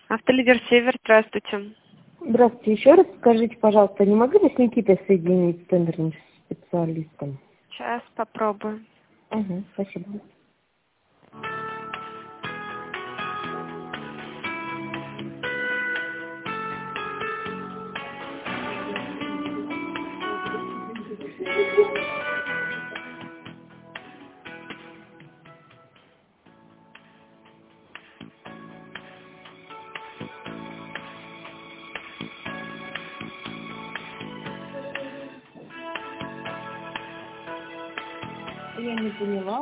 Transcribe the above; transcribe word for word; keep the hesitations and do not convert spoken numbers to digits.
Автолидер Север, здравствуйте. Здравствуйте. Еще раз скажите, пожалуйста, не могли бы с Никитой соединить с тендерным специалистом? Сейчас попробую. Угу, спасибо. Я не поняла.